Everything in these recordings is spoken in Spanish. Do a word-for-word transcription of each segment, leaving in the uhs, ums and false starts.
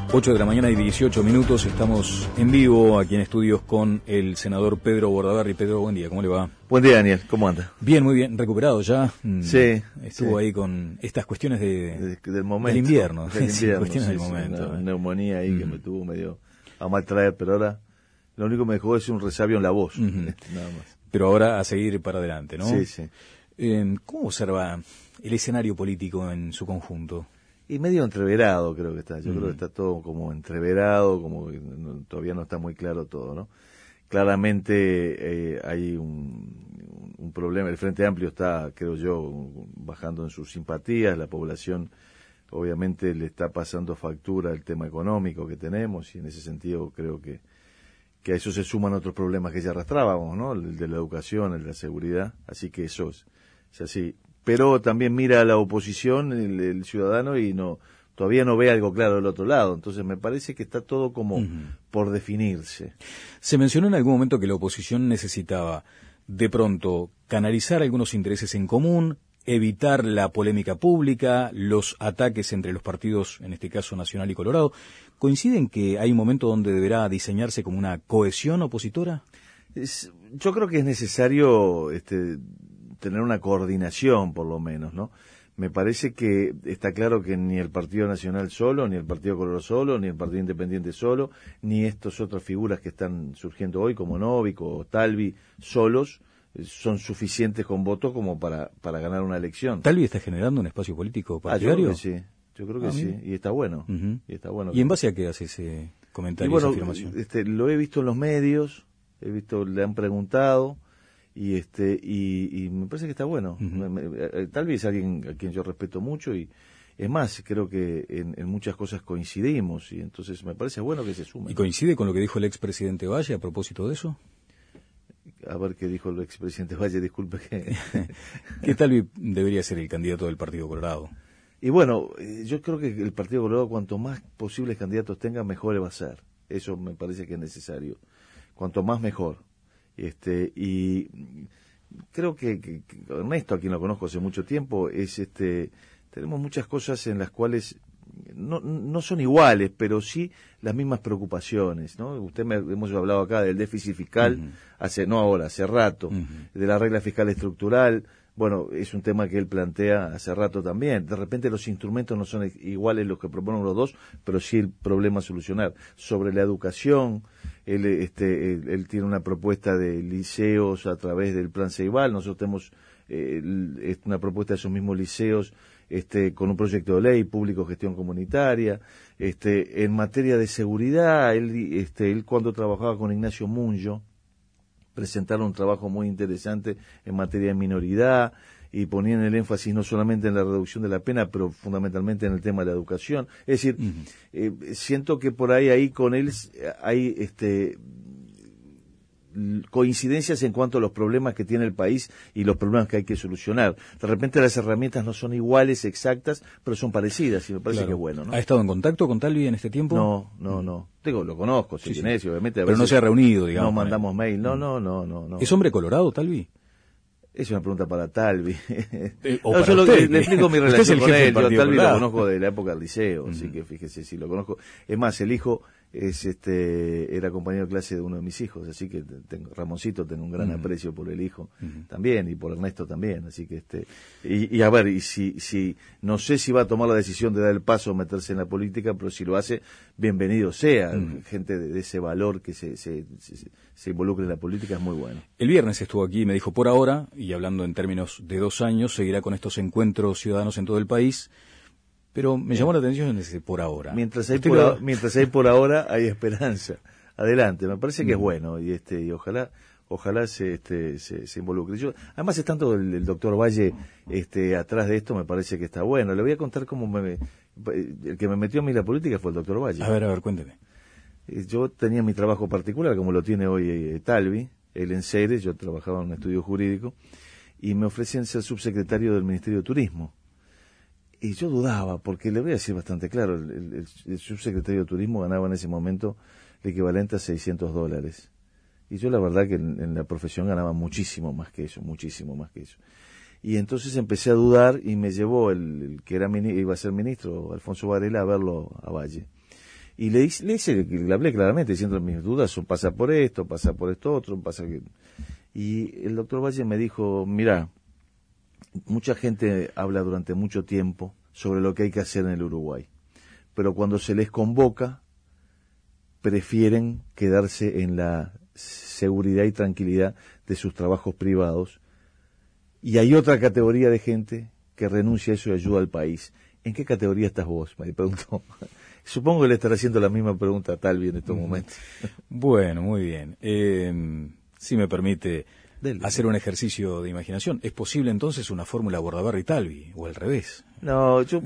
ocho de la mañana y dieciocho minutos, estamos en vivo aquí en estudios con el senador Pedro Bordaberry. Pedro, buen día, ¿cómo le va? Buen día, Daniel, ¿cómo anda? Bien, muy bien, recuperado ya. Sí. Estuvo sí. ahí con estas cuestiones de, de del momento. del invierno. Del invierno, sí, cuestiones sí, del sí, momento. Una neumonía ahí mm. que me tuvo medio a mal traer, pero ahora lo único que me dejó es un resabio en la voz, Mm-hmm. nada más. Pero ahora a seguir para adelante, ¿no? Sí, sí. Eh, ¿Cómo observa el escenario político en su conjunto? Y medio entreverado creo que está, yo Mm. creo que está todo como entreverado, como que no, todavía no está muy claro todo, ¿no? Claramente eh, hay un, un problema, el Frente Amplio está, creo yo, bajando en sus simpatías, la población obviamente le está pasando factura el tema económico que tenemos y en ese sentido creo que, que a eso se suman otros problemas que ya arrastrábamos, ¿no? El de la educación, el de la seguridad, así que eso es, es así. Pero también mira a la oposición, el, el ciudadano, y no todavía no ve algo claro del otro lado. Entonces me parece que está todo como uh-huh. por definirse. Se mencionó en algún momento que la oposición necesitaba de pronto canalizar algunos intereses en común, evitar la polémica pública, los ataques entre los partidos, en este caso Nacional y Colorado. ¿Coinciden que hay un momento donde deberá diseñarse como una cohesión opositora? Es, yo creo que es necesario este, tener una coordinación, por lo menos, ¿no? Me parece que está claro que ni el Partido Nacional solo, ni el Partido Colorado solo, ni el Partido Independiente solo, ni estas otras figuras que están surgiendo hoy, como Novick o Talvi, solos, son suficientes con votos como para, para ganar una elección. ¿Talvi está generando un espacio político partidario? Ah, yo creo que sí, yo creo que ah, sí, y está bueno. Uh-huh. Y está bueno. ¿Y en base a qué hace ese comentario, y bueno, esa afirmación? Este, lo he visto en los medios, he visto, le han preguntado, y este y, y me parece que está bueno. Uh-huh. Talvi es alguien a quien yo respeto mucho y es más, creo que en, en muchas cosas coincidimos y entonces me parece bueno que se sumen. ¿Y coincide con lo que dijo el expresidente Valle a propósito de eso? A ver qué dijo el expresidente Valle, disculpe que... ¿Qué Talvi debería ser el candidato del Partido Colorado? Y bueno, yo creo que el Partido Colorado, cuanto más posibles candidatos tenga, mejor va a ser. Eso me parece que es necesario. Cuanto más, mejor. Este, y creo que, que, que Ernesto, a quien lo conozco hace mucho tiempo, es este, tenemos muchas cosas en las cuales no, no son iguales, pero sí las mismas preocupaciones, ¿no? Usted me, hemos hablado acá del déficit fiscal, uh-huh. hace, no ahora, hace rato, uh-huh. de la regla fiscal estructural. Bueno, es un tema que él plantea hace rato también. De repente los instrumentos no son iguales los que proponen los dos, pero sí el problema a solucionar. Sobre la educación, él, este, él, él tiene una propuesta de liceos a través del Plan Ceibal. Nosotros tenemos eh, una propuesta de esos mismos liceos este, con un proyecto de ley, público gestión comunitaria. Este, en materia de seguridad, él, este, él cuando trabajaba con Ignacio Munyo, presentaron un trabajo muy interesante en materia de minoridad y ponían el énfasis no solamente en la reducción de la pena, pero fundamentalmente en el tema de la educación. Es decir, uh-huh. eh, siento que por ahí, ahí con él hay este, coincidencias en cuanto a los problemas que tiene el país y los problemas que hay que solucionar. De repente las herramientas no son iguales, exactas, pero son parecidas y me parece claro. que es bueno, ¿no? ¿Ha estado en contacto con Talvi en este tiempo? No, no, no. Digo, lo conozco, sé sí, quién sí. es, y obviamente. A pero no se ha reunido, digamos. No mandamos mail, no, no, no, no, no. ¿Es hombre colorado, Talvi? Es una pregunta para Talvi. Eh, no, yo lo, le, le explico mi relación con él. Yo a Talvi colorado. lo conozco de la época del liceo, uh-huh. así que fíjese, si lo conozco. Es más, el hijo es este era compañero de clase de uno de mis hijos, así que tengo, Ramoncito, tengo un gran uh-huh. aprecio por el hijo uh-huh. también y por Ernesto también, así que este y, y a ver, y si si no sé si va a tomar la decisión de dar el paso a meterse en la política, pero si lo hace, bienvenido sea, uh-huh. gente de, de ese valor que se, se, se, se involucre en la política es muy bueno. El viernes estuvo aquí y me dijo, por ahora, y hablando en términos de dos años, seguirá con estos encuentros ciudadanos en todo el país. Pero me llamó la atención ese por ahora. Mientras hay por, lo... a, mientras hay por ahora hay esperanza. Adelante, me parece que mm. es bueno y este y ojalá ojalá se este se, se involucre. Yo, además está todo el, el doctor Valle este atrás de esto, me parece que está bueno. Le voy a contar cómo me el que me metió a mí la política fue el doctor Valle. A ver, a ver, cuénteme. Yo tenía mi trabajo particular como lo tiene hoy eh, Talvi, él en Ceres, yo trabajaba en un estudio jurídico y me ofrecían ser subsecretario del Ministerio de Turismo. Y yo dudaba, porque le voy a decir bastante claro, el, el, el subsecretario de Turismo ganaba en ese momento el equivalente a seiscientos dólares. Y yo la verdad que en, en la profesión ganaba muchísimo más que eso, muchísimo más que eso. Y entonces empecé a dudar y me llevó el, el que era iba a ser ministro, Alfonso Varela, a verlo a Valle. Y le, le, hice, le hablé claramente, diciendo mis dudas son pasa por esto, pasa por esto otro, pasa que... Y el doctor Valle me dijo, mira, mucha gente habla durante mucho tiempo sobre lo que hay que hacer en el Uruguay, pero cuando se les convoca, prefieren quedarse en la seguridad y tranquilidad de sus trabajos privados, y hay otra categoría de gente que renuncia a eso y ayuda al país. ¿En qué categoría estás vos? Me preguntó. Supongo que le estará haciendo la misma pregunta a Talvi en estos mm. momentos. Bueno, muy bien. Eh, si me permite Dele. hacer un ejercicio de imaginación, ¿es posible entonces una fórmula Bordaberry-Talvi o al revés? No, yo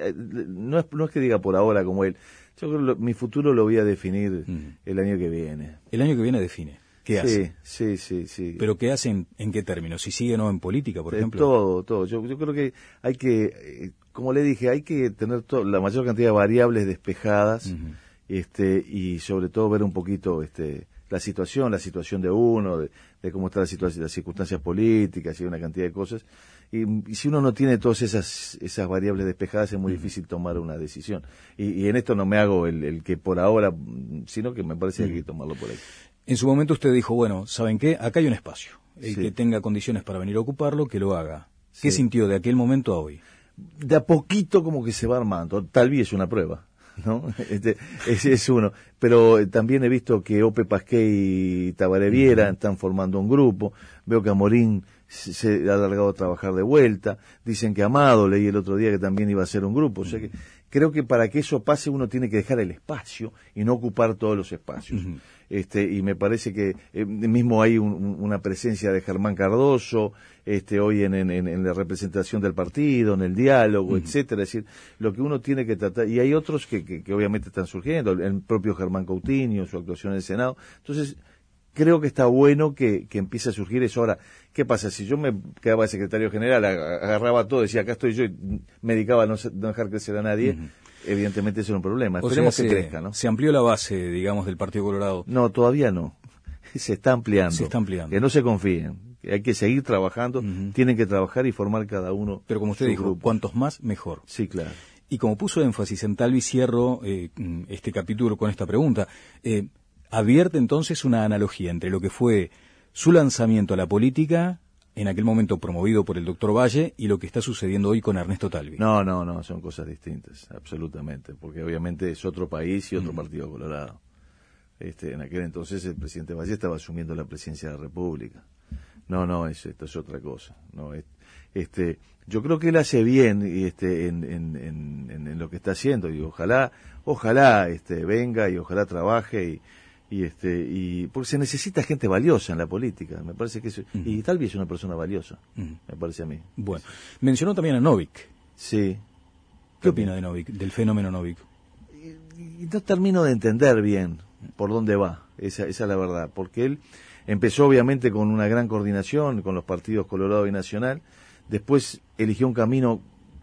no es, no es que diga por ahora como él. Yo creo que lo, mi futuro lo voy a definir mm. el año que viene. El año que viene define. ¿Qué hace? Sí, sí, sí, sí. ¿Pero qué hacen? ¿En qué términos? ¿Si sigue o no en política, por eh, ejemplo? Todo, todo. Yo, yo creo que hay que, eh, como le dije, hay que tener to- la mayor cantidad de variables despejadas, uh-huh. este, y sobre todo ver un poquito, este, la situación, la situación de uno, de, de cómo están las, situa- las circunstancias políticas y una cantidad de cosas. Y, y si uno no tiene todas esas esas variables despejadas, es muy uh-huh. difícil tomar una decisión. Y, y en esto no me hago el, el que por ahora, sino que me parece uh-huh. que hay que tomarlo por ahí. En su momento usted dijo, bueno, ¿saben qué? Acá hay un espacio. El sí. que tenga condiciones para venir a ocuparlo, que lo haga. ¿Qué sí. sintió de aquel momento a hoy? De a poquito como que se va armando. Tal vez es una prueba, ¿no? Este, ese es uno. Pero también he visto que Ope Pasqué y Tabaré Viera uh-huh. están formando un grupo. Veo que Amorín se, se ha alargado a trabajar de vuelta. Dicen que Amado, leí el otro día que también iba a ser un grupo. O sea que creo que para que eso pase uno tiene que dejar el espacio y no ocupar todos los espacios. Uh-huh. Este, y me parece que eh, mismo hay un, una presencia de Germán Cardoso, este, hoy en, en, en la representación del partido, en el diálogo, uh-huh. etcétera. Es decir, lo que uno tiene que tratar, y hay otros que, que, que obviamente están surgiendo, el propio Germán Coutinho, su actuación en el Senado. Entonces, creo que está bueno que, que empiece a surgir eso. Ahora, ¿qué pasa? Si yo me quedaba de secretario general, agarraba todo, decía, acá estoy yo, y me dedicaba a no, no dejar crecer a nadie, uh-huh. evidentemente eso era un problema. O Esperemos sea, que se, crezca, ¿no? Se amplió la base, digamos, del Partido Colorado. No, todavía no. Se está ampliando. Se está ampliando. Que no se confíen. Que hay que seguir trabajando. Uh-huh. Tienen que trabajar y formar cada uno. Pero como usted dijo, grupos. Cuantos más, mejor. Sí, claro. Y como puso énfasis en Talvi, cierro eh, este capítulo con esta pregunta. Eh, advierte entonces una analogía entre lo que fue su lanzamiento a la política, en aquel momento promovido por el doctor Valle, y lo que está sucediendo hoy con Ernesto Talvi. No, no, no, son cosas distintas, absolutamente, porque obviamente es otro país y otro mm. Partido Colorado. Este, en aquel entonces el presidente Valle estaba asumiendo la presidencia de la República. No, no, es, esto es otra cosa. No, es, este, yo creo que él hace bien este, en, en, en, en lo que está haciendo, y ojalá, ojalá este, venga y ojalá trabaje y y este y porque se necesita gente valiosa en la política, me parece que eso, uh-huh. y Talvi es una persona valiosa, uh-huh. me parece a mí. Bueno, mencionó también a Novik. Sí. ¿Qué también. opina de Novik, del fenómeno Novik? Y, y no termino de entender bien por dónde va, esa, esa es la verdad, porque él empezó obviamente con una gran coordinación con los partidos Colorado y Nacional, después eligió un camino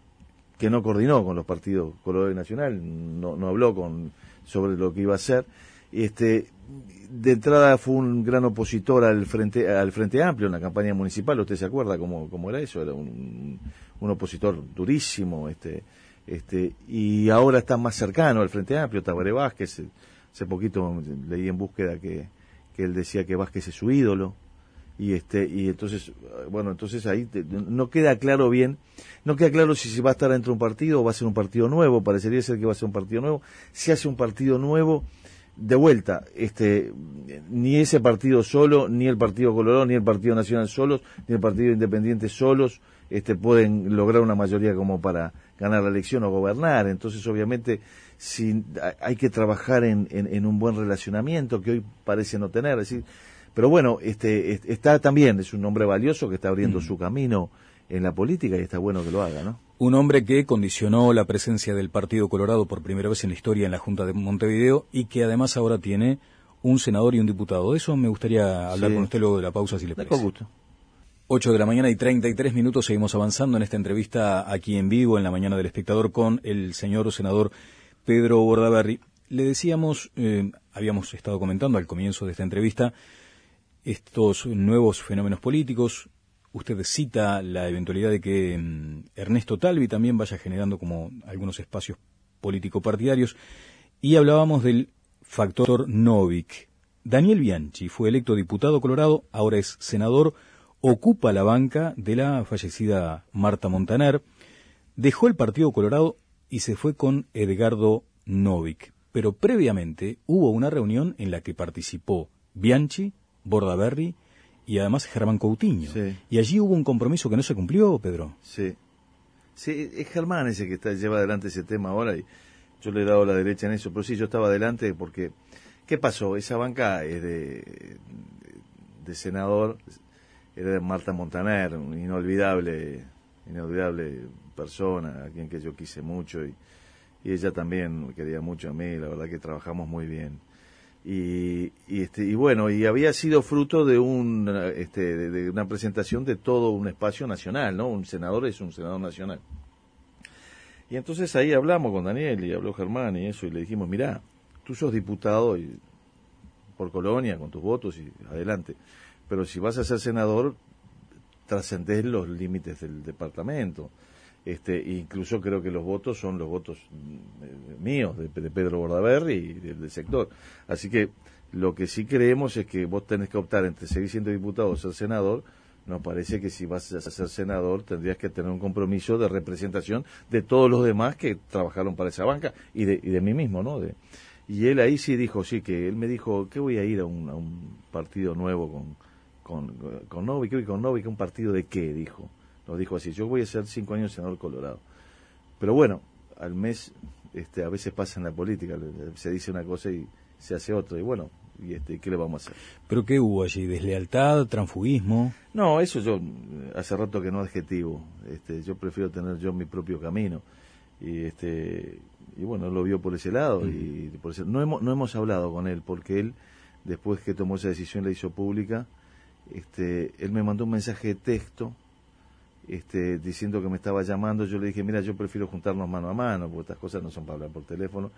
que no coordinó con los partidos Colorado y Nacional, no, no habló con sobre lo que iba a hacer. Este, de entrada fue un gran opositor al Frente al Frente Amplio en la campaña municipal. ¿Usted se acuerda cómo, cómo era eso? Era un, un opositor durísimo, este, este, y ahora está más cercano al Frente Amplio. Tabaré Vázquez, hace poquito leí en Búsqueda que, que él decía que Vázquez es su ídolo, y este, y entonces, bueno, entonces ahí te, no queda claro bien, no queda claro si se va a estar dentro de un partido o va a ser un partido nuevo. Parecería ser que va a ser un partido nuevo. Si hace un partido nuevo, de vuelta, este, ni ese partido solo, ni el Partido Colorado, ni el Partido Nacional solos, ni el Partido Independiente solos, este, pueden lograr una mayoría como para ganar la elección o gobernar. Entonces, obviamente, si, hay que trabajar en, en, en un buen relacionamiento que hoy parece no tener. Es decir, pero bueno, este, está también, es un hombre valioso que está abriendo mm. su camino en la política y está bueno que lo haga, ¿no? Un hombre que condicionó la presencia del Partido Colorado por primera vez en la historia en la Junta de Montevideo y que además ahora tiene un senador y un diputado. De eso me gustaría hablar sí. con usted luego de la pausa, si le parece. Con gusto. ocho de la mañana y treinta y tres minutos, seguimos avanzando en esta entrevista aquí en vivo en la mañana del Espectador con el señor senador Pedro Bordaberry. Le decíamos, eh, habíamos estado comentando al comienzo de esta entrevista, estos nuevos fenómenos políticos. Usted cita la eventualidad de que um, Ernesto Talvi también vaya generando como algunos espacios político-partidarios. y hablábamos del factor Novik. Daniel Bianchi fue electo diputado colorado, ahora es senador, ocupa la banca de la fallecida Marta Montaner, dejó el Partido Colorado y se fue con Edgardo Novik. Pero previamente hubo una reunión en la que participó Bianchi, Bordaberry y además Germán Coutinho. Sí. Y allí hubo un compromiso que no se cumplió, Pedro. Sí. Sí, es Germán ese que está, lleva adelante ese tema ahora y yo le he dado la derecha en eso, pero sí, yo estaba adelante porque, ¿qué pasó? Esa banca es de, de senador, era de Marta Montaner, una inolvidable, inolvidable persona, a quien que yo quise mucho y, y ella también me quería mucho a mí, la verdad que trabajamos muy bien. Y, y este y bueno, y había sido fruto de un este de, de una presentación de todo un espacio nacional, ¿no? Un senador es un senador nacional. Y entonces ahí hablamos con Daniel y habló Germán y eso y le dijimos, mirá, tú sos diputado y, por Colonia con tus votos y adelante, pero si vas a ser senador trascendés los límites del departamento. Este, incluso creo que los votos son los votos eh, míos, de, de Pedro Bordaberry y del, del sector. Así que lo que sí creemos es que vos tenés que optar entre seguir siendo diputado o ser senador. Nos parece que si vas a ser senador tendrías que tener un compromiso de representación de todos los demás que trabajaron para esa banca y de, y de mí mismo, ¿no? De, y él ahí sí dijo, sí, que él me dijo que voy a ir a un, a un partido nuevo con, con, con Novik, ¿qué con Novik? ¿Un partido de qué? Dijo. Nos dijo así, yo voy a ser cinco años senador colorado. Pero bueno, al mes, este, a veces pasa en la política, se dice una cosa y se hace otra, y bueno, y este, ¿qué le vamos a hacer? ¿Pero qué hubo allí? ¿Deslealtad, transfugismo? No, eso yo, hace rato que no adjetivo, este, yo prefiero tener yo mi propio camino, y este, y bueno, lo vio por ese lado, mm. y por ese, no hemos, no hemos hablado con él, porque él, después que tomó esa decisión, la hizo pública, este, él me mandó un mensaje de texto, Este, diciendo que me estaba llamando. Yo le dije, mira, yo prefiero juntarnos mano a mano, porque estas cosas no son para hablar por teléfono,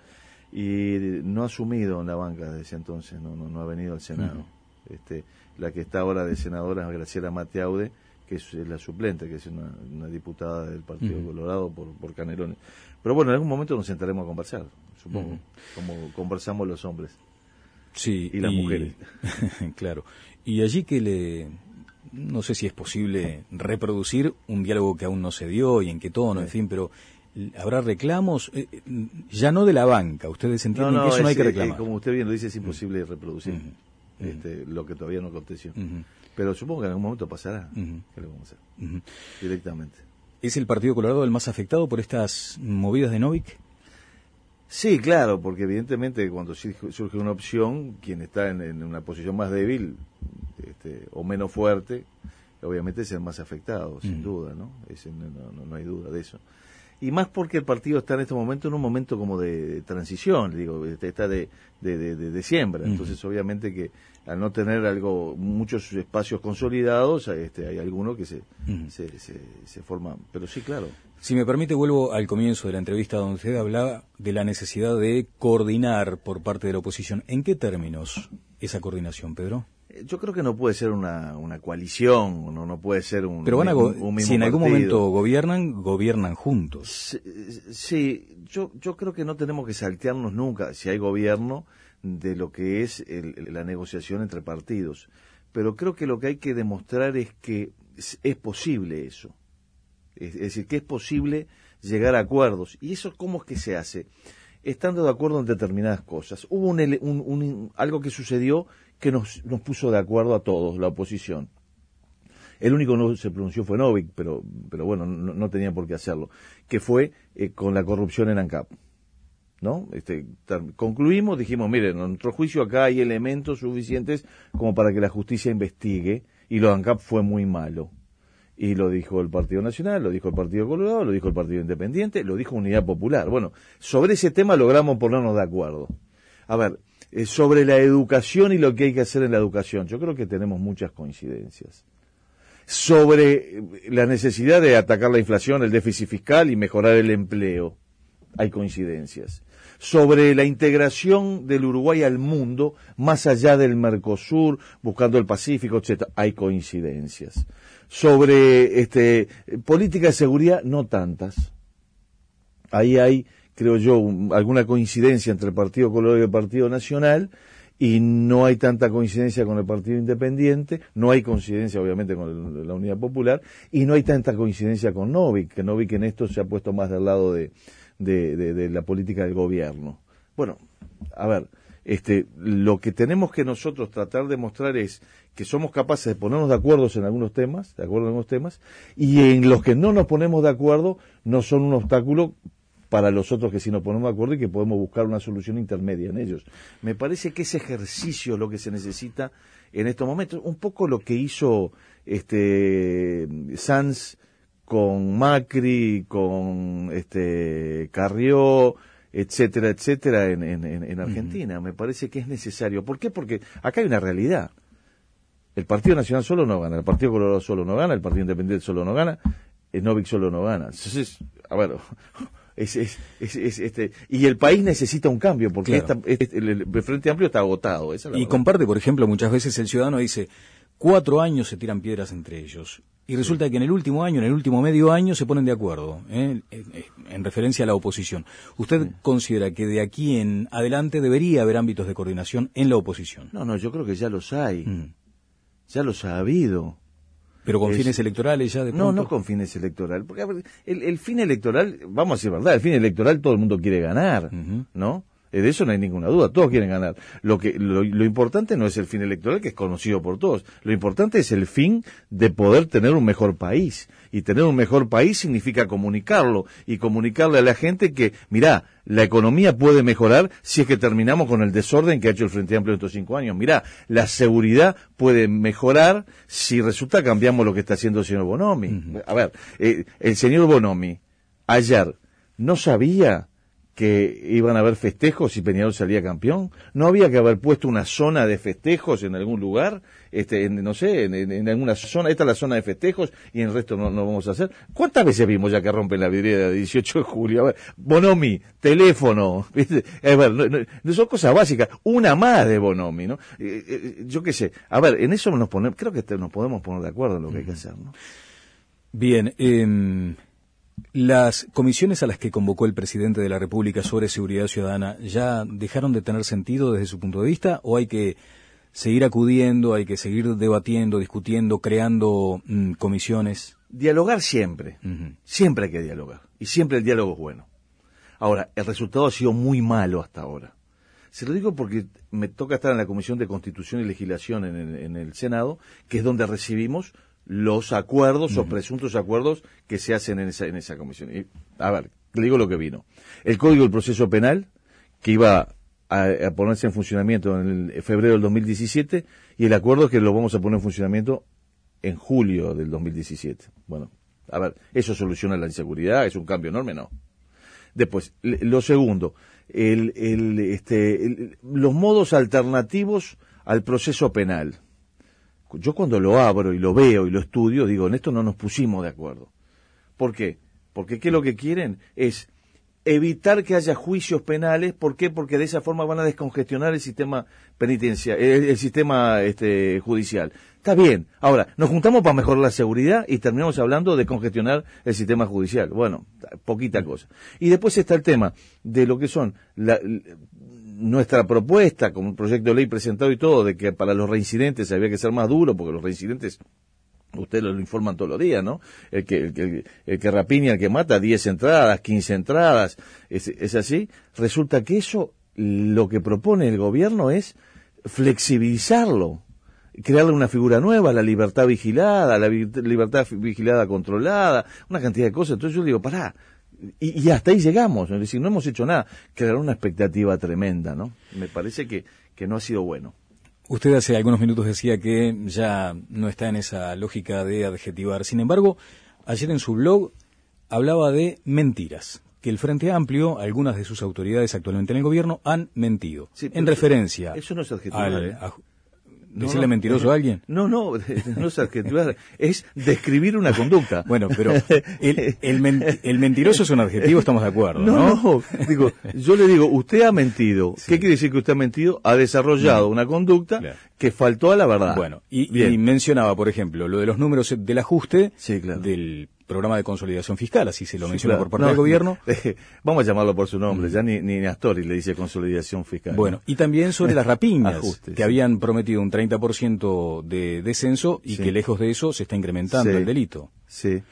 y no ha asumido en la banca desde ese entonces, no no, no ha venido al Senado. Uh-huh. este La que está ahora de senadora es Graciela Mateaude, que es la suplente, que es una, una diputada del Partido uh-huh. Colorado por, por Canelones. Pero bueno, en algún momento nos sentaremos a conversar, supongo, uh-huh. como conversamos los hombres sí, y las y... mujeres. Claro. Y allí que le... No sé si es posible reproducir un diálogo que aún no se dio y en qué tono, sí. En fin, pero ¿habrá reclamos? Eh, ya no de la banca, ustedes entienden no, no, que eso es, no hay que reclamar. Eh, como usted bien lo dice, es imposible uh-huh. reproducir uh-huh. este, lo que todavía no aconteció. Uh-huh. Pero supongo que en algún momento pasará. Uh-huh. ¿Qué le vamos a hacer? Uh-huh. Directamente. ¿Es el Partido Colorado el más afectado por estas movidas de Novik? Sí, claro, porque evidentemente cuando surge una opción, quien está en, en una posición más débil este, o menos fuerte, obviamente es el más afectado, sin mm. duda, ¿no? Ese, no, no, no hay duda de eso. Y más porque el partido está en este momento en un momento como de transición, digo, está de, de, de, de, de siembra, mm. entonces obviamente que al no tener algo muchos espacios consolidados, este, hay algunos que se, mm. se, se, se forman, pero sí, claro. Si me permite, vuelvo al comienzo de la entrevista donde usted hablaba de la necesidad de coordinar por parte de la oposición. ¿En qué términos esa coordinación, Pedro? Yo creo que no puede ser una, una coalición, no, no puede ser un, Pero van a un, un mismo si en algún partido. momento gobiernan, gobiernan juntos. Sí, sí, yo, yo creo que no tenemos que saltearnos nunca, si hay gobierno, de lo que es el, la negociación entre partidos. Pero creo que lo que hay que demostrar es que es, es posible eso. Es decir, que es posible llegar a acuerdos. ¿Y eso cómo es que se hace? Estando de acuerdo en determinadas cosas. Hubo un, un, un, algo que sucedió que nos, nos puso de acuerdo a todos, la oposición. El único que no se pronunció fue Novik, pero, pero bueno, no, no tenía por qué hacerlo. Que fue eh, con la corrupción en ANCAP. ¿No? Este, ter, concluimos, dijimos, miren, en nuestro juicio acá hay elementos suficientes como para que la justicia investigue, y lo de ANCAP fue muy malo. Y lo dijo el Partido Nacional, lo dijo el Partido Colorado, lo dijo el Partido Independiente, lo dijo Unidad Popular. Bueno, sobre ese tema logramos ponernos de acuerdo. A ver, eh, sobre la educación y lo que hay que hacer en la educación, yo creo que tenemos muchas coincidencias. Sobre la necesidad de atacar la inflación, el déficit fiscal y mejorar el empleo, hay coincidencias. Sobre la integración del Uruguay al mundo, más allá del Mercosur, buscando el Pacífico, etcétera, hay coincidencias. Sobre este política de seguridad, no tantas. Ahí hay creo yo, un, alguna coincidencia entre el Partido Colorado y el Partido Nacional, y no hay tanta coincidencia con el Partido Independiente, no hay coincidencia obviamente con el, la Unidad Popular, y no hay tanta coincidencia con Novik, que Novik en esto se ha puesto más del lado de, de, de, de la política del gobierno. Bueno, a ver, este, lo que tenemos que nosotros tratar de mostrar es que somos capaces de ponernos de acuerdo en algunos temas, de acuerdo en algunos temas, y en los que no nos ponemos de acuerdo no son un obstáculo para los otros que sí nos ponemos de acuerdo y que podemos buscar una solución intermedia en ellos. Me parece que ese ejercicio es lo que se necesita en estos momentos, un poco lo que hizo este Sanz con Macri, con este Carrió, etcétera, etcétera, en, en, en Argentina. Uh-huh. Me parece que es necesario. ¿Por qué? Porque acá hay una realidad. El Partido Nacional solo no gana, el Partido Colorado solo no gana, el Partido Independiente solo no gana, el Novik solo no gana. Entonces, a ver, es, es, es, es este y el país necesita un cambio, porque claro. esta, este, el, el Frente Amplio está agotado. Esa es la y verdad. Comparte, por ejemplo, muchas veces el ciudadano dice, cuatro años se tiran piedras entre ellos. Y resulta que en el último año, en el último medio año, se ponen de acuerdo, ¿eh? en, en referencia a la oposición. ¿Usted sí. considera que de aquí en adelante debería haber ámbitos de coordinación en la oposición? No, no, yo creo que ya los hay. Mm. Ya los ha habido. ¿Pero con es, fines electorales ya de pronto? No, no con fines electorales. Porque a ver, el, el fin electoral, vamos a decir verdad, el fin electoral todo el mundo quiere ganar, uh-huh. ¿no? De eso no hay ninguna duda, todos quieren ganar. Lo que lo, lo importante no es el fin electoral, que es conocido por todos. Lo importante es el fin de poder tener un mejor país. Y tener un mejor país significa comunicarlo y comunicarle a la gente que, mirá, la economía puede mejorar si es que terminamos con el desorden que ha hecho el Frente Amplio en estos cinco años. Mirá, la seguridad puede mejorar si resulta que cambiamos lo que está haciendo el señor Bonomi. Uh-huh. A ver, eh, el señor Bonomi ayer no sabía que iban a haber festejos si Peñarol salía campeón. No había que haber puesto una zona de festejos en algún lugar, este, en, no sé, en, en, en alguna zona. Esta es la zona de festejos y en el resto no, no vamos a hacer. ¿Cuántas veces vimos ya que rompen la vidriera de dieciocho de julio? A ver, Bonomi, teléfono, ¿viste? A ver, no, no, no son cosas básicas. Una más de Bonomi, ¿no? Eh, eh, yo qué sé. A ver, en eso nos ponemos, creo que te, nos podemos poner de acuerdo en lo que hay que hacer, ¿no? Bien, eh... ¿las comisiones a las que convocó el presidente de la República sobre seguridad ciudadana ya dejaron de tener sentido desde su punto de vista o hay que seguir acudiendo, hay que seguir debatiendo, discutiendo, creando mmm, comisiones? Dialogar siempre, uh-huh. siempre hay que dialogar y siempre el diálogo es bueno. Ahora, el resultado ha sido muy malo hasta ahora. Se lo digo porque me toca estar en la Comisión de Constitución y Legislación en el, en el Senado, que es donde recibimos los acuerdos uh-huh. o presuntos acuerdos que se hacen en esa, en esa comisión. Y, a ver, le digo lo que vino. El Código del Proceso Penal, que iba a, a ponerse en funcionamiento en el febrero del dos mil diecisiete, y el acuerdo es que lo vamos a poner en funcionamiento en julio del dos mil diecisiete. Bueno, a ver, ¿eso soluciona la inseguridad? ¿Es un cambio enorme? No. Después, lo segundo, el, el, este, el, los modos alternativos al proceso penal. Yo cuando lo abro y lo veo y lo estudio, digo, en esto no nos pusimos de acuerdo. ¿Por qué? Porque ¿qué es lo que quieren? Es evitar que haya juicios penales. ¿Por qué? Porque de esa forma van a descongestionar el sistema penitenciario, el, el sistema este, judicial. Está bien. Ahora, nos juntamos para mejorar la seguridad y terminamos hablando de congestionar el sistema judicial. Bueno, poquita cosa. Y después está el tema de lo que son la, nuestra propuesta, como un proyecto de ley presentado y todo, de que para los reincidentes había que ser más duro, porque los reincidentes, ustedes lo informan todos los días, ¿no? El que, el que, el que rapiña, el que mata, diez entradas, quince entradas, es, es así. Resulta que eso, lo que propone el gobierno es flexibilizarlo, crearle una figura nueva, la libertad vigilada, la vi- libertad vigilada controlada, una cantidad de cosas. Entonces yo digo, pará, y, y hasta ahí llegamos, es decir, no hemos hecho nada, crear una expectativa tremenda, ¿no? Me parece que, que no ha sido bueno. Usted hace algunos minutos decía que ya no está en esa lógica de adjetivar. Sin embargo, ayer en su blog hablaba de mentiras, que el Frente Amplio, algunas de sus autoridades actualmente en el gobierno, han mentido. Sí, en referencia eso no es adjetivar, al, ¿eh? a, ¿decirle no, no, mentiroso eh, a alguien? No, no, no es adjetivar, es describir una conducta. Bueno, pero el, el, men, el mentiroso es un adjetivo, estamos de acuerdo, ¿no? No, no, digo, yo le digo, usted ha mentido. Sí. ¿Qué quiere decir que usted ha mentido? Ha desarrollado mm. una conducta claro. que faltó a la verdad. Bueno, y, y mencionaba, por ejemplo, lo de los números del ajuste sí, claro. del programa de consolidación fiscal, así se lo sí, menciona claro. por parte no, del gobierno. Eh, vamos a llamarlo por su nombre, mm. ya ni, ni Astori le dice consolidación fiscal. Bueno, ¿no? Y también sobre las rapiñas, Ajustes, que sí. habían prometido un treinta por ciento de descenso y sí. que lejos de eso se está incrementando sí. el delito. Sí.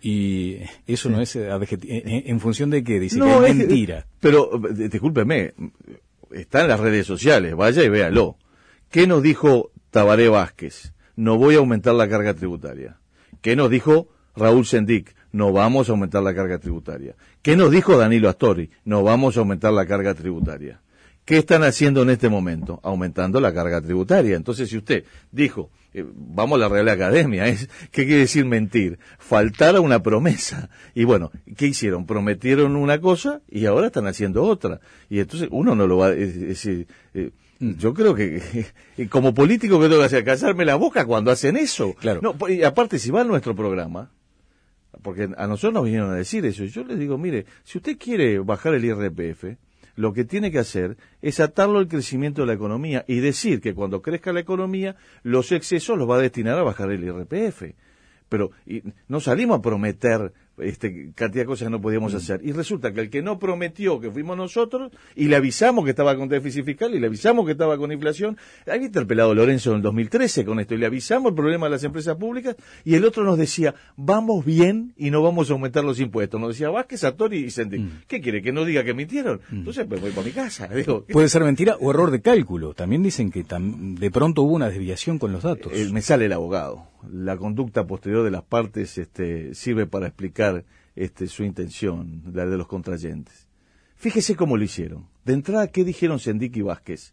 Y eso sí. no es adjeti- en, en función de qué, dice no, que es es, mentira. Pero, discúlpeme, está en las redes sociales, vaya y véalo. ¿Qué nos dijo Tabaré Vázquez? No voy a aumentar la carga tributaria. ¿Qué nos dijo Raúl Sendic? No vamos a aumentar la carga tributaria. ¿Qué nos dijo Danilo Astori? No vamos a aumentar la carga tributaria. ¿Qué están haciendo en este momento? Aumentando la carga tributaria. Entonces, si usted dijo, eh, vamos a la Real Academia, ¿es? ¿Qué quiere decir mentir? Faltar a una promesa. Y bueno, ¿qué hicieron? Prometieron una cosa y ahora están haciendo otra. Y entonces uno no lo va a decir... Eh, Yo creo que, que como político que tengo que hacer, callarme la boca cuando hacen eso. Claro. No, y aparte, si va a nuestro programa, porque a nosotros nos vinieron a decir eso, yo les digo, mire, si usted quiere bajar el I R P F, lo que tiene que hacer es atarlo al crecimiento de la economía y decir que cuando crezca la economía, los excesos los va a destinar a bajar el I R P F. Pero y, no salimos a prometer este, cantidad de cosas que no podíamos mm. hacer. Y resulta que el que no prometió, que fuimos nosotros, y le avisamos que estaba con déficit fiscal, y le avisamos que estaba con inflación. Había interpelado Lorenzo en el dos mil trece con esto, y le avisamos el problema de las empresas públicas, y el otro nos decía, vamos bien y no vamos a aumentar los impuestos. Nos decía Vázquez, Astori y Sendic. Mm. ¿Qué quiere? ¿Que no diga que mintieron? Mm. Entonces pues voy por mi casa. Digo, puede ser mentira o error de cálculo. También dicen que tam- de pronto hubo una desviación con los datos. Eh, me sale el abogado. La conducta posterior de las partes este, sirve para explicar este, su intención, la de los contrayentes. Fíjese cómo lo hicieron. De entrada, ¿qué dijeron Sendic y Vázquez?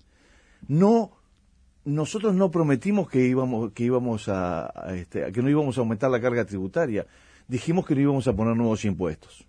No, nosotros no prometimos que íbamos, que íbamos a, a este, que no íbamos a aumentar la carga tributaria. Dijimos que no íbamos a poner nuevos impuestos.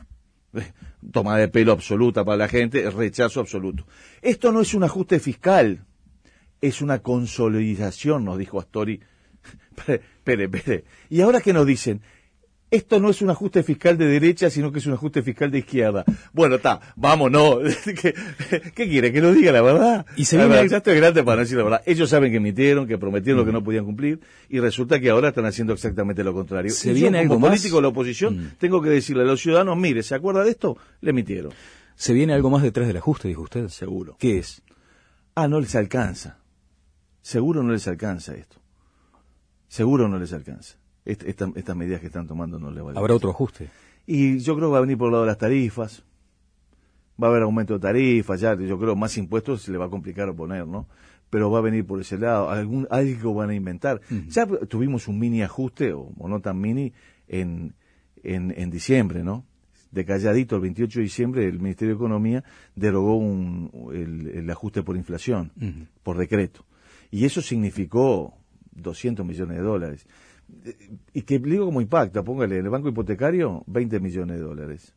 Toma de pelo absoluta para la gente, rechazo absoluto. Esto no es un ajuste fiscal, es una consolidación, nos dijo Astori. Espere, espere. ¿Y ahora qué nos dicen? Esto no es un ajuste fiscal de derecha, sino que es un ajuste fiscal de izquierda. Bueno, está, vámonos. ¿Qué, ¿Qué quiere? ¿Que nos diga la verdad? Y se la viene verdad, el... Ya estoy grande para no decir la verdad. Ellos saben que mintieron, que prometieron mm. lo que no podían cumplir, y resulta que ahora están haciendo exactamente lo contrario. ¿Se y viene yo, algo como más? político de la oposición, mm. tengo que decirle a los ciudadanos, mire, ¿se acuerda de esto? Le mintieron. ¿Se viene algo más detrás del ajuste, dijo usted? Seguro. ¿Qué es? Ah, no les alcanza. Seguro no les alcanza esto. Seguro no les alcanza. Esta, esta, estas medidas que están tomando no les va a alcanzar. ¿Habrá otro ajuste? Y yo creo que va a venir por el lado de las tarifas. Va a haber aumento de tarifas, ya yo creo más impuestos se le va a complicar poner, ¿no? Pero va a venir por ese lado. Algún, algo van a inventar. Uh-huh. Ya tuvimos un mini ajuste, o, o no tan mini, en, en, en diciembre, ¿no? De calladito, el veintiocho de diciembre, el Ministerio de Economía derogó un, el, el ajuste por inflación, uh-huh. por decreto. Y eso significó doscientos millones de dólares. Y que le digo como impacta, póngale, en el banco hipotecario, veinte millones de dólares.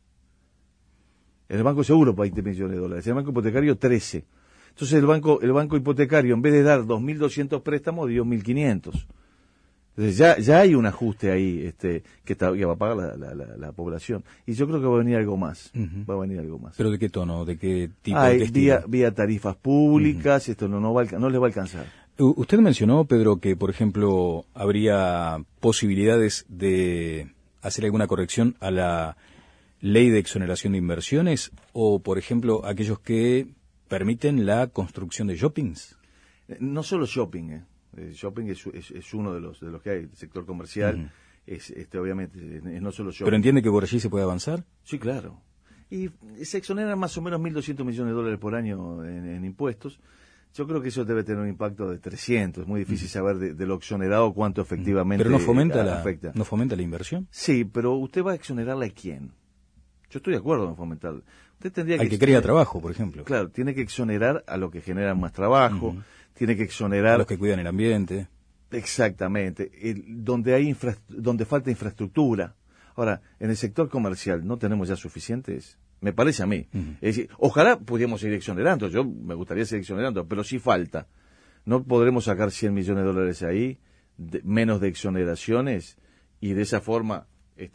En el banco seguro, veinte millones de dólares. En el banco hipotecario, trece. Entonces el banco el banco hipotecario, en vez de dar dos mil doscientos préstamos, dio mil quinientos. Entonces ya ya hay un ajuste ahí este que, está, que va a pagar la, la, la, la población. Y yo creo que va a venir algo más. Uh-huh. Va a venir algo más. ¿Pero de qué tono? ¿De qué tipo? Ay, de vía, vía tarifas públicas, uh-huh. esto no, no, va a, no les va a alcanzar. Usted mencionó, Pedro, que, por ejemplo, habría posibilidades de hacer alguna corrección a la ley de exoneración de inversiones o, por ejemplo, aquellos que permiten la construcción de shoppings. No solo shopping, ¿eh? El shopping es, es, es uno de los de los que hay, el sector comercial, uh-huh. es este obviamente, es no solo shopping. ¿Pero entiende que por allí se puede avanzar? Sí, claro. Y se exoneran más o menos mil doscientos millones de dólares por año en, en impuestos. Yo creo que eso debe tener un impacto de trescientos. Es muy difícil saber de, de lo exonerado cuánto efectivamente pero no fomenta la, afecta. ¿No fomenta la inversión? Sí, pero usted va a exonerarla a quién. Yo estoy de acuerdo en fomentarla. Usted tendría que al que crea trabajo, por ejemplo. Claro, tiene que exonerar a los que generan más trabajo, uh-huh. tiene que exonerar a los que cuidan el ambiente. Exactamente, el, donde hay infra, donde falta infraestructura. Ahora, en el sector comercial no tenemos ya suficientes. Me parece a mí. Uh-huh. Es decir, ojalá pudiéramos seguir exonerando, yo me gustaría seguir exonerando, pero sí falta. No podremos sacar cien millones de dólares ahí, de, menos de exoneraciones, y de esa forma este,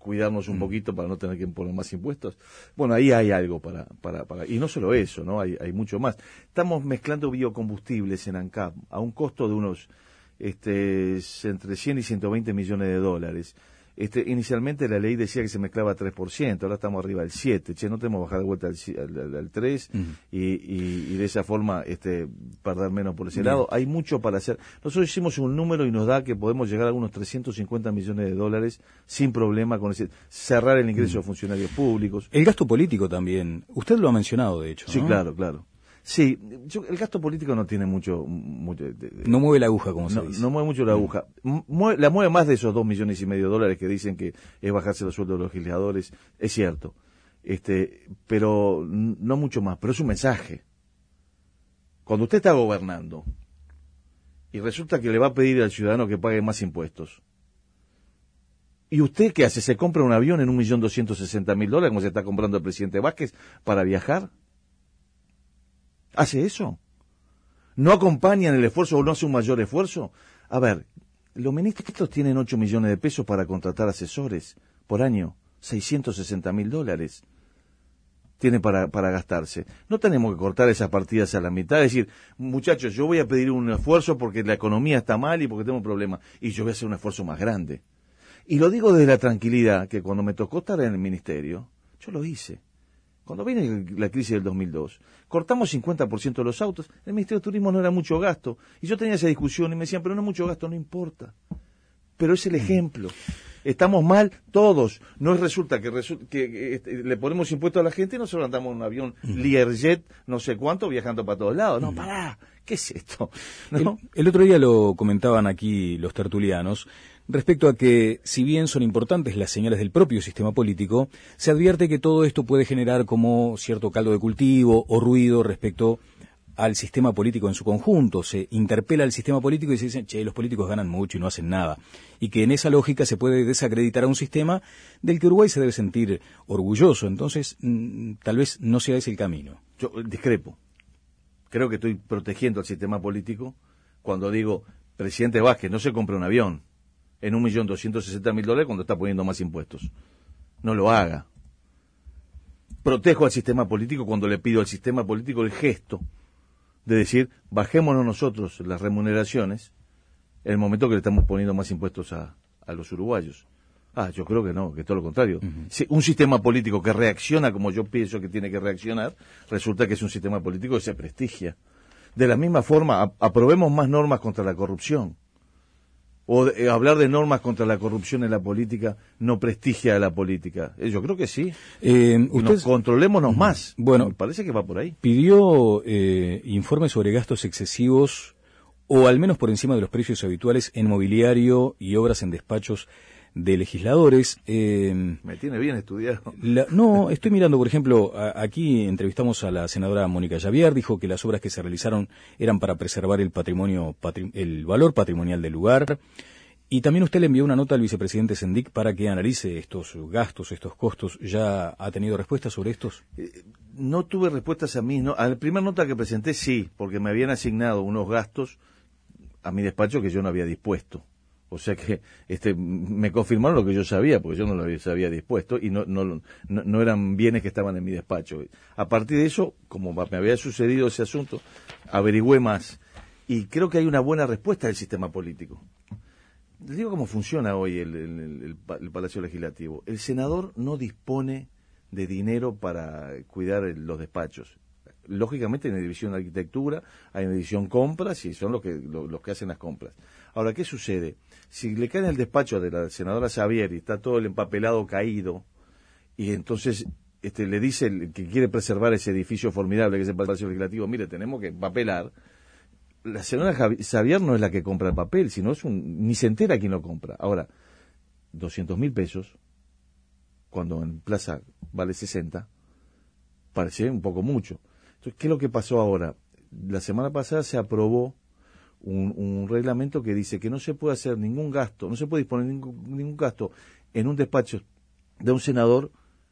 cuidarnos un poquito para no tener que poner más impuestos. Bueno, ahí hay algo para, para, para y no solo eso, ¿no? Hay, hay mucho más. Estamos mezclando biocombustibles en ANCAP a un costo de unos este entre cien y ciento veinte millones de dólares. Este, inicialmente la ley decía que se mezclaba tres por ciento, ahora estamos arriba del siete por ciento, che, no tenemos que bajar de vuelta al, al, al tres por ciento uh-huh. y, y, y de esa forma este, perder menos por ese uh-huh. lado. Hay mucho para hacer. Nosotros hicimos un número y nos da que podemos llegar a unos trescientos cincuenta millones de dólares sin problema con ese, cerrar el ingreso uh-huh. de funcionarios públicos. El gasto político también, usted lo ha mencionado de hecho, Sí, ¿no? claro, claro. Sí, yo, el gasto político no tiene mucho... mucho de, de, no mueve la aguja, como se no, dice. No mueve mucho la aguja. Mueve, la mueve más de esos dos millones y medio de dólares que dicen que es bajarse los sueldos de los legisladores. Es cierto. este Pero no mucho más. Pero es un mensaje. Cuando usted está gobernando y resulta que le va a pedir al ciudadano que pague más impuestos, ¿y usted qué hace? ¿Se compra un avión en un millón doscientos sesenta mil dólares como se está comprando el presidente Vázquez para viajar? ¿Hace eso? ¿No acompañan el esfuerzo o no hace un mayor esfuerzo? A ver, los ministros tienen ocho millones de pesos para contratar asesores por año, seiscientos sesenta mil dólares tiene para, para gastarse. No tenemos que cortar esas partidas a la mitad, es decir, muchachos, yo voy a pedir un esfuerzo porque la economía está mal y porque tengo un problema, y yo voy a hacer un esfuerzo más grande. Y lo digo desde la tranquilidad, que cuando me tocó estar en el ministerio, yo lo hice. Cuando vino la crisis del dos mil dos, cortamos cincuenta por ciento de los autos, el Ministerio de Turismo no era mucho gasto, y yo tenía esa discusión y me decían, pero no es mucho gasto, no importa. Pero es el ejemplo. Estamos mal todos. No es resulta que, resu que, que este, le ponemos impuestos a la gente y nosotros andamos en un avión Learjet, no sé cuánto, viajando para todos lados. No, pará, ¿qué es esto? ¿No? El, el otro día lo comentaban aquí los tertulianos, respecto a que, si bien son importantes las señales del propio sistema político, se advierte que todo esto puede generar como cierto caldo de cultivo o ruido respecto al sistema político en su conjunto. Se interpela al sistema político y se dice, che, los políticos ganan mucho y no hacen nada. Y que en esa lógica se puede desacreditar a un sistema del que Uruguay se debe sentir orgulloso. Entonces, mmm, tal vez no sea ese el camino. Yo discrepo. Creo que estoy protegiendo al sistema político cuando digo, presidente Vázquez, no se compre un avión en un millón doscientos sesenta mil dólares cuando está poniendo más impuestos. No lo haga. Protejo al sistema político cuando le pido al sistema político el gesto de decir, bajémonos nosotros las remuneraciones en el momento que le estamos poniendo más impuestos a, a los uruguayos. Ah, yo creo que no, que todo lo contrario. Uh-huh. Si un sistema político que reacciona como yo pienso que tiene que reaccionar, resulta que es un sistema político que se prestigia. De la misma forma, a, aprobemos más normas contra la corrupción. O de, eh, hablar de normas contra la corrupción en la política no prestigia a la política. Eh, yo creo que sí. Eh, usted, nos controlémonos más. Bueno, me parece que va por ahí. Pidió eh, informes sobre gastos excesivos o al menos por encima de los precios habituales en mobiliario y obras en despachos de legisladores. Eh, me tiene bien estudiado. La, no, estoy mirando, por ejemplo, a, aquí entrevistamos a la senadora Mónica Javier, dijo que las obras que se realizaron eran para preservar el patrimonio, patri, el valor patrimonial del lugar, y también usted le envió una nota al vicepresidente Sendic para que analice estos gastos, estos costos. ¿Ya ha tenido respuestas sobre estos? Eh, no tuve respuestas a mí, no. A la primera nota que presenté sí, porque me habían asignado unos gastos a mi despacho que yo no había dispuesto. O sea que este me confirmaron lo que yo sabía, porque yo no lo había dispuesto y no, no, no, no eran bienes que estaban en mi despacho. A partir de eso, como me había sucedido ese asunto, averigüé más. Y creo que hay una buena respuesta del sistema político. Les digo cómo funciona hoy el, el, el, el Palacio Legislativo. El senador no dispone de dinero para cuidar el, los despachos. Lógicamente hay una división de arquitectura, hay una división compras y son los que, los, los que hacen las compras. Ahora, ¿qué sucede? Si le cae en el despacho de la senadora Xavier y está todo el empapelado caído, y entonces este, le dice el que quiere preservar ese edificio formidable que es el Palacio Legislativo, mire, tenemos que empapelar, la senadora Xavier no es la que compra el papel, sino es un, ni se entera quién lo compra. Ahora, doscientos mil pesos, cuando en Plaza vale sesenta, parece un poco mucho. Entonces, ¿qué es lo que pasó ahora? La semana pasada se aprobó un, un reglamento que dice que no se puede hacer ningún gasto, no se puede disponer ningún, ningún gasto en un despacho de un senador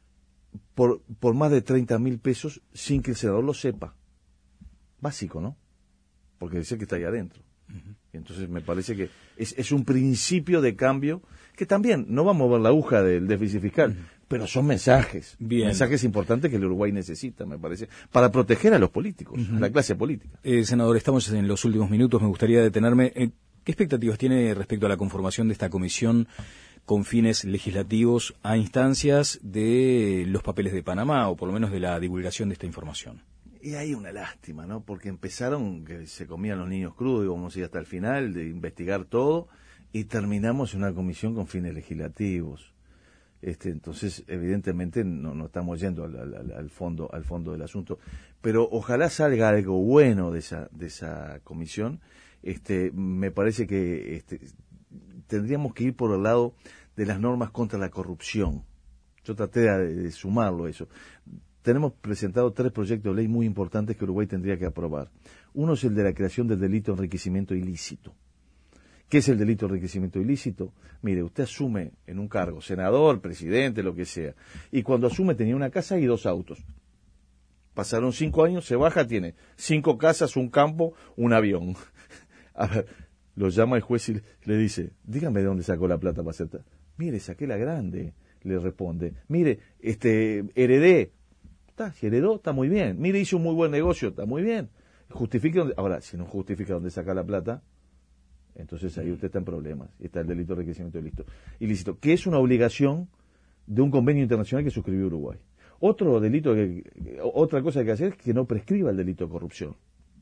por, por más de treinta mil pesos sin que el senador lo sepa. Básico, ¿no? Porque dice que está ahí adentro. Uh-huh. Entonces me parece que es, es un principio de cambio que también no va a mover la aguja del déficit fiscal, uh-huh. pero son mensajes, Bien. mensajes importantes que el Uruguay necesita, me parece, para proteger a los políticos, uh-huh. a la clase política. Eh, senador, estamos en los últimos minutos, me gustaría detenerme. Eh, ¿Qué expectativas tiene respecto a la conformación de esta comisión con fines legislativos a instancias de los papeles de Panamá, o por lo menos de la divulgación de esta información? Y hay una lástima, ¿no? Porque empezaron que se comían los niños crudos, y vamos a ir hasta el final, de investigar todo, y terminamos en una comisión con fines legislativos. Este, entonces, evidentemente, no, no estamos yendo al, al, al fondo, al fondo del asunto. Pero ojalá salga algo bueno de esa, de esa comisión. Este, me parece que este, tendríamos que ir por el lado de las normas contra la corrupción. Yo traté de, de sumarlo eso. Tenemos presentado tres proyectos de ley muy importantes que Uruguay tendría que aprobar. Uno es el de la creación del delito de enriquecimiento ilícito. ¿Qué es el delito de enriquecimiento ilícito? Mire, usted asume en un cargo, senador, presidente, lo que sea, y cuando asume tenía una casa y dos autos. Pasaron cinco años, se baja, tiene cinco casas, un campo, un avión. A ver, lo llama el juez y le dice, dígame de dónde sacó la plata para hacer tal. Mire, saqué la grande, le responde. Mire, este, heredé. Está, si heredó, está muy bien. Mire, hizo un muy buen negocio, está muy bien. Justifique dónde, ahora, si no justifica dónde saca la plata, entonces ahí usted está en problemas. Está el delito de enriquecimiento ilícito. ilícito, que es una obligación de un convenio internacional que suscribió Uruguay. Otro delito, que, otra cosa que hay que hacer es que no prescriba el delito de corrupción,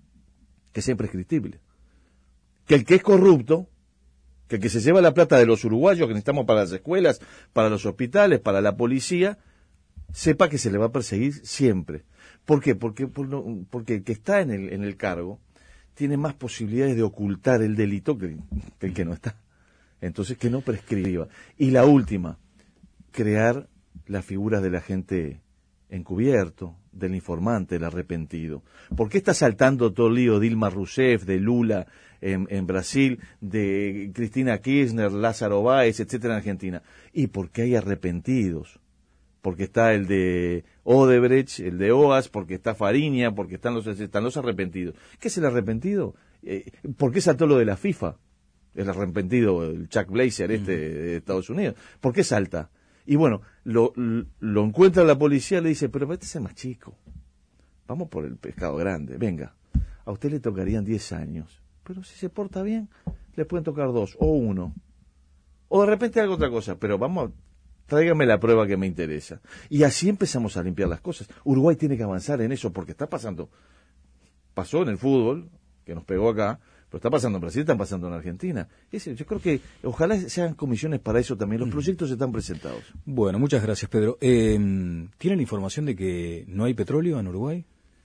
que sea imprescriptible. Que el que es corrupto, que el que se lleva la plata de los uruguayos que necesitamos para las escuelas, para los hospitales, para la policía, sepa que se le va a perseguir siempre. ¿Por qué? Porque, porque el que está en el, en el cargo tiene más posibilidades de ocultar el delito que, que el que no está. Entonces, que no prescriba. Y la última, crear las figuras del agente encubierto, del informante, del arrepentido. ¿Por qué está saltando todo el lío de Dilma Rousseff, de Lula en, en Brasil, de Cristina Kirchner, Lázaro Báez, etcétera, en Argentina? Y porque hay arrepentidos. Porque está el de Odebrecht, el de O A S, porque está Fariña, porque están los, están los arrepentidos. ¿Qué es el arrepentido? Eh, ¿Por qué saltó lo de la FIFA? El arrepentido, el Chuck Blazer este uh-huh. de Estados Unidos. ¿Por qué salta? Y bueno, lo, lo encuentra la policía, le dice, pero este es más chico. Vamos por el pescado grande, venga. A usted le tocarían diez años. Pero si se porta bien, le pueden tocar dos o uno. O de repente algo otra cosa, pero vamos... Tráigame la prueba que me interesa. Y así empezamos a limpiar las cosas. Uruguay tiene que avanzar en eso porque está pasando. Pasó en el fútbol, que nos pegó acá, pero está pasando en Brasil, están pasando en Argentina. Es decir, yo creo que ojalá sean comisiones para eso también. Los proyectos están presentados. Bueno, muchas gracias, Pedro. Eh, ¿Tienen información de que no hay petróleo en Uruguay?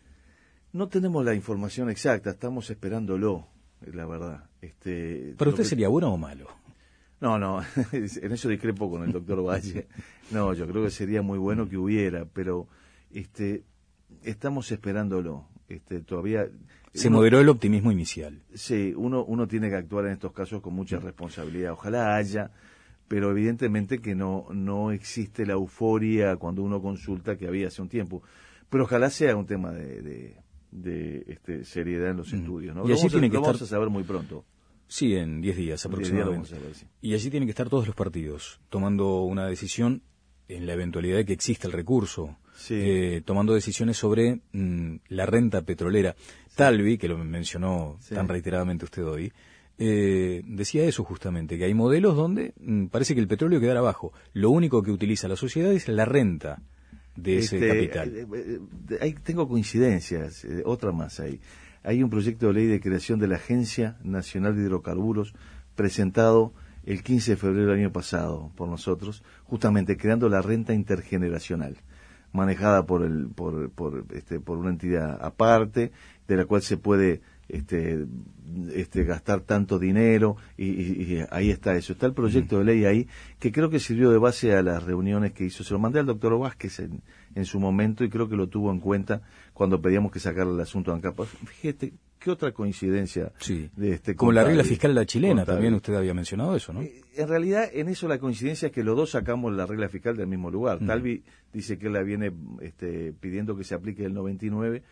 No tenemos la información exacta, estamos esperándolo, la verdad. Este, ¿Para usted que... sería bueno o malo? No, no, en eso discrepo con el doctor Valle. No, yo creo que sería muy bueno que hubiera, pero este, estamos esperándolo. Este, todavía se uno, moderó el optimismo inicial. Sí, uno, uno tiene que actuar en estos casos con mucha responsabilidad. Ojalá haya, pero evidentemente que no, no existe la euforia cuando uno consulta que había hace un tiempo. Pero ojalá sea un tema de, de, de este, seriedad en los mm. estudios, ¿no? Y allí tiene que lo estar... vamos a saber muy pronto. Sí, en diez días aproximadamente. diez días ver, sí. Y allí tienen que estar todos los partidos tomando una decisión en la eventualidad de que exista el recurso, sí. eh, tomando decisiones sobre mmm, la renta petrolera. Sí. Talvi, que lo mencionó sí. tan reiteradamente usted hoy, eh, decía eso justamente, que hay modelos donde mmm, parece que el petróleo quedará abajo. Lo único que utiliza la sociedad es la renta de ese este, capital. Eh, eh, ahí tengo coincidencias, eh, otra más ahí. Hay un proyecto de ley de creación de la Agencia Nacional de Hidrocarburos presentado el quince de febrero del año pasado por nosotros, justamente creando la renta intergeneracional, manejada por el por por este por una entidad aparte, de la cual se puede este este gastar tanto dinero y, y, y ahí está eso. Está el proyecto de ley ahí que creo que sirvió de base a las reuniones que hizo. Se lo mandé al doctor Vázquez en, en su momento y creo que lo tuvo en cuenta cuando pedíamos que sacara el asunto de ANCAP. Fíjate, qué otra coincidencia. Sí. De este Como la regla fiscal de la chilena, contable. También usted había mencionado eso, ¿no? En realidad, en eso la coincidencia es que los dos sacamos la regla fiscal del mismo lugar. Uh-huh. Talvi dice que él la viene este, pidiendo que se aplique el noventa y nueve.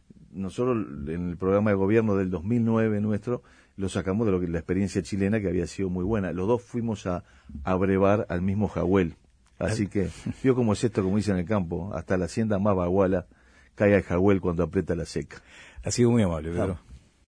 nosotros en el programa de gobierno del dos mil nueve nuestro, lo sacamos de lo que la experiencia chilena que había sido muy buena. Los dos fuimos a abrevar al mismo Jahuel. Así que, vio cómo es esto, como dicen en el campo, hasta la hacienda más baguala cae al Jahuel cuando aprieta la seca. Ha sido muy amable, Pedro. Ah.